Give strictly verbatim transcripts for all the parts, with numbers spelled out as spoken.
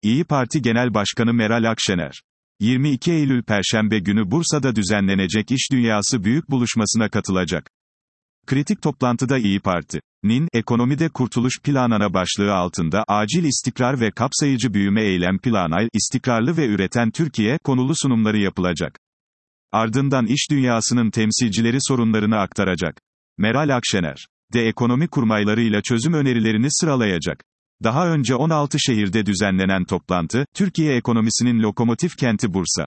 İyi Parti Genel Başkanı Meral Akşener. yirmi iki Eylül Perşembe günü Bursa'da düzenlenecek İş Dünyası Büyük Buluşması'na katılacak. Kritik toplantıda İyi Parti'nin Ekonomide Kurtuluş Planı başlığı altında acil istikrar ve kapsayıcı büyüme eylem planı, istikrarlı ve üreten Türkiye konulu sunumları yapılacak. Ardından iş dünyasının temsilcileri sorunlarını aktaracak. Meral Akşener de ekonomi kurmaylarıyla çözüm önerilerini sıralayacak. Daha önce on altı şehirde düzenlenen toplantı, Türkiye ekonomisinin lokomotif kenti Bursa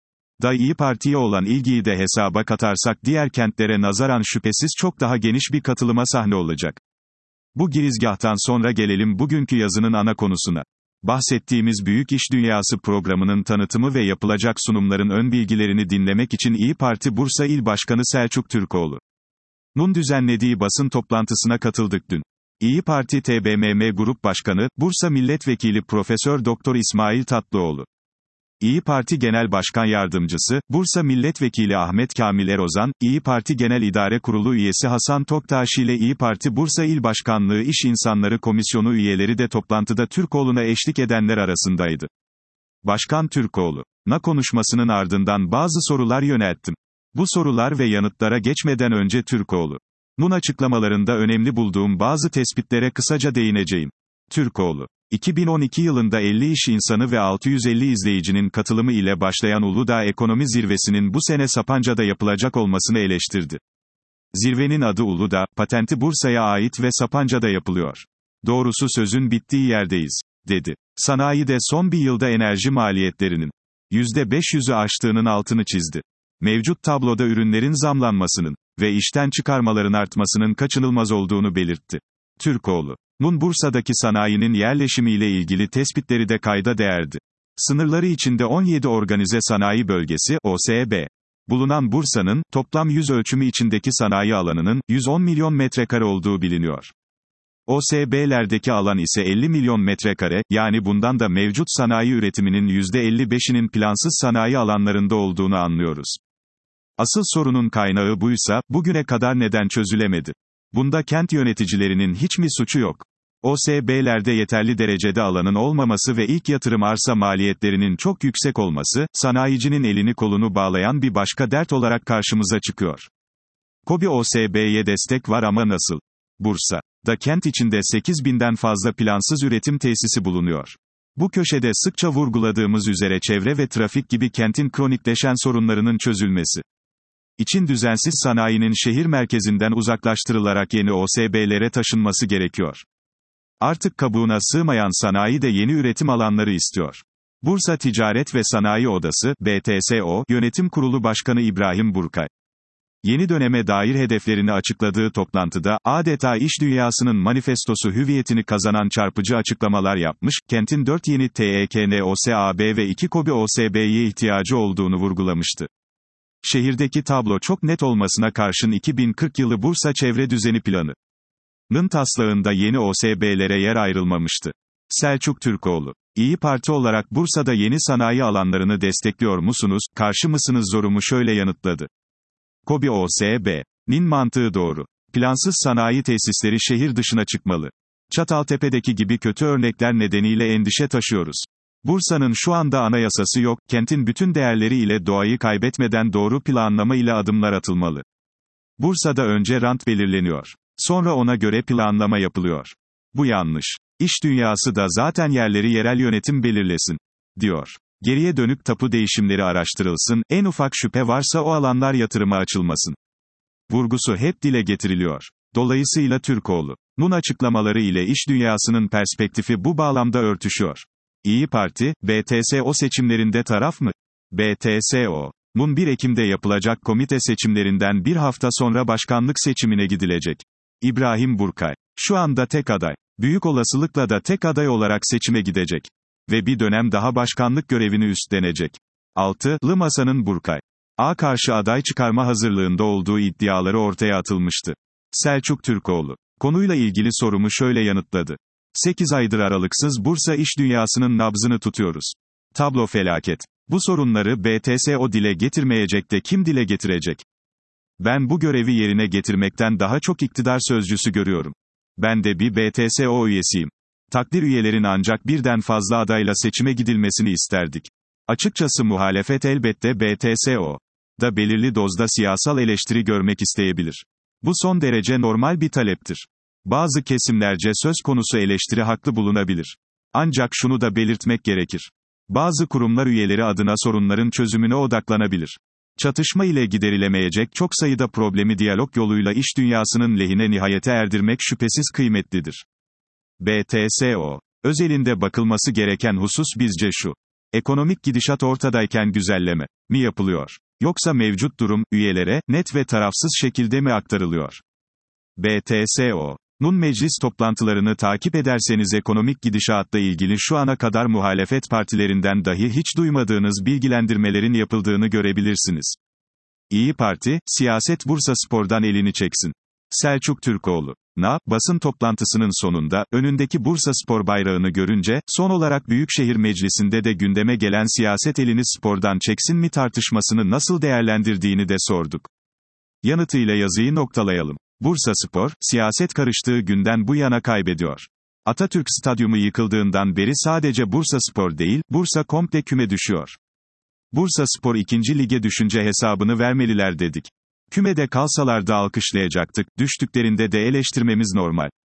da İyi Parti'ye olan ilgiyi de hesaba katarsak diğer kentlere nazaran şüphesiz çok daha geniş bir katılıma sahne olacak. Bu girizgahtan sonra gelelim bugünkü yazının ana konusuna. Bahsettiğimiz Büyük İş Dünyası programının tanıtımı ve yapılacak sunumların ön bilgilerini dinlemek için İyi Parti Bursa İl Başkanı Selçuk Türkoğlu'nun düzenlediği basın toplantısına katıldık dün. İyi Parti T B M M Grup Başkanı, Bursa Milletvekili Profesör Doktor İsmail Tatlıoğlu. İyi Parti Genel Başkan Yardımcısı, Bursa Milletvekili Ahmet Kamil Erozan, İyi Parti Genel İdare Kurulu üyesi Hasan Toktaş ile İyi Parti Bursa İl Başkanlığı İş İnsanları Komisyonu üyeleri de toplantıda Türkoğlu'na eşlik edenler arasındaydı. Başkan Türkoğlu'na konuşmasının ardından bazı sorular yönelttim. Bu sorular ve yanıtlara geçmeden önce Türkoğlu'nun açıklamalarında önemli bulduğum bazı tespitlere kısaca değineceğim. Türkoğlu, iki bin on iki yılında elli iş insanı ve altı yüz elli izleyicinin katılımı ile başlayan Uludağ Ekonomi Zirvesi'nin bu sene Sapanca'da yapılacak olmasını eleştirdi. Zirvenin adı Uludağ, patenti Bursa'ya ait ve Sapanca'da yapılıyor. Doğrusu sözün bittiği yerdeyiz, dedi. Sanayide son bir yılda enerji maliyetlerinin yüzde beş yüzü aştığının altını çizdi. Mevcut tabloda ürünlerin zamlanmasının ve işten çıkarmaların artmasının kaçınılmaz olduğunu belirtti. Türkoğlu'nun Bursa'daki sanayinin yerleşimiyle ilgili tespitleri de kayda değerdi. Sınırları içinde on yedi organize sanayi bölgesi, O S B, bulunan Bursa'nın, toplam yüz ölçümü içindeki sanayi alanının, yüz on milyon metrekare olduğu biliniyor. O S B'lerdeki alan ise elli milyon metrekare, yani bundan da mevcut sanayi üretiminin yüzde elli beşinin plansız sanayi alanlarında olduğunu anlıyoruz. Asıl sorunun kaynağı buysa, bugüne kadar neden çözülemedi? Bunda kent yöneticilerinin hiç mi suçu yok? O S B'lerde yeterli derecede alanın olmaması ve ilk yatırım arsa maliyetlerinin çok yüksek olması, sanayicinin elini kolunu bağlayan bir başka dert olarak karşımıza çıkıyor. KOBİ O S B'ye destek var ama nasıl? Bursa'da kent içinde sekiz binden fazla plansız üretim tesisi bulunuyor. Bu köşede sıkça vurguladığımız üzere çevre ve trafik gibi kentin kronikleşen sorunlarının çözülmesi için düzensiz sanayinin şehir merkezinden uzaklaştırılarak yeni O S B'lere taşınması gerekiyor. Artık kabuğuna sığmayan sanayi de yeni üretim alanları istiyor. Bursa Ticaret ve Sanayi Odası, B T S O, Yönetim Kurulu Başkanı İbrahim Burkay, yeni döneme dair hedeflerini açıkladığı toplantıda, adeta iş dünyasının manifestosu hüviyetini kazanan çarpıcı açıklamalar yapmış, kentin dört yeni T E K N O S A B ve iki KOBİ O S B'ye ihtiyacı olduğunu vurgulamıştı. Şehirdeki tablo çok net olmasına karşın iki bin kırk yılı Bursa Çevre Düzeni Planı'nın taslağında yeni O S B'lere yer ayrılmamıştı. Selçuk Türkoğlu, İyi Parti olarak Bursa'da yeni sanayi alanlarını destekliyor musunuz, karşı mısınız sorumu şöyle yanıtladı. KOBİ O S B'nin mantığı doğru. Plansız sanayi tesisleri şehir dışına çıkmalı. Çataltepe'deki gibi kötü örnekler nedeniyle endişe taşıyoruz. Bursa'nın şu anda anayasası yok, kentin bütün değerleri ile doğayı kaybetmeden doğru planlama ile adımlar atılmalı. Bursa'da önce rant belirleniyor. Sonra ona göre planlama yapılıyor. Bu yanlış. İş dünyası da zaten yerleri yerel yönetim belirlesin, diyor. Geriye dönük tapu değişimleri araştırılsın, en ufak şüphe varsa o alanlar yatırıma açılmasın. Vurgusu hep dile getiriliyor. Dolayısıyla Türkoğlu'nun açıklamaları ile iş dünyasının perspektifi bu bağlamda örtüşüyor. İyi Parti, B T S O seçimlerinde taraf mı? B T S O'nun bir Ekim'de yapılacak komite seçimlerinden bir hafta sonra başkanlık seçimine gidilecek. İbrahim Burkay, şu anda tek aday. Büyük olasılıkla da tek aday olarak seçime gidecek. Ve bir dönem daha başkanlık görevini üstlenecek. Altılı Masa'nın Burkay A karşı aday çıkarma hazırlığında olduğu iddiaları ortaya atılmıştı. Selçuk Türkoğlu, konuyla ilgili sorumu şöyle yanıtladı. sekiz aydır aralıksız Bursa iş dünyasının nabzını tutuyoruz. Tablo felaket. Bu sorunları B T S O dile getirmeyecek de kim dile getirecek? Ben bu görevi yerine getirmekten daha çok iktidar sözcüsü görüyorum. Ben de bir B T S O üyesiyim. Takdir üyelerin ancak birden fazla adayla seçime gidilmesini isterdik. Açıkçası muhalefet elbette B T S O'da belirli dozda siyasal eleştiri görmek isteyebilir. Bu son derece normal bir taleptir. Bazı kesimlerce söz konusu eleştiri haklı bulunabilir. Ancak şunu da belirtmek gerekir. Bazı kurumlar üyeleri adına sorunların çözümüne odaklanabilir. Çatışma ile giderilemeyecek çok sayıda problemi diyalog yoluyla iş dünyasının lehine nihayete erdirmek şüphesiz kıymetlidir. B T S O özelinde bakılması gereken husus bizce şu. Ekonomik gidişat ortadayken güzelleme mi yapılıyor? Yoksa mevcut durum, üyelere, net ve tarafsız şekilde mi aktarılıyor? B T S O'nun meclis toplantılarını takip ederseniz ekonomik gidişatla ilgili şu ana kadar muhalefet partilerinden dahi hiç duymadığınız bilgilendirmelerin yapıldığını görebilirsiniz. İyi Parti, siyaset Bursaspor'dan elini çeksin. Selçuk Türkoğlu. Na, basın toplantısının sonunda, önündeki Bursaspor bayrağını görünce, son olarak Büyükşehir Meclisi'nde de gündeme gelen siyaset elini spordan çeksin mi tartışmasını nasıl değerlendirdiğini de sorduk. Yanıtıyla yazıyı noktalayalım. Bursaspor, siyaset karıştığı günden bu yana kaybediyor. Atatürk Stadyumu yıkıldığından beri sadece Bursaspor değil, Bursa komple küme düşüyor. Bursaspor ikinci lige düşünce hesabını vermeliler dedik. Kümede kalsalar da alkışlayacaktık, düştüklerinde de eleştirmemiz normal.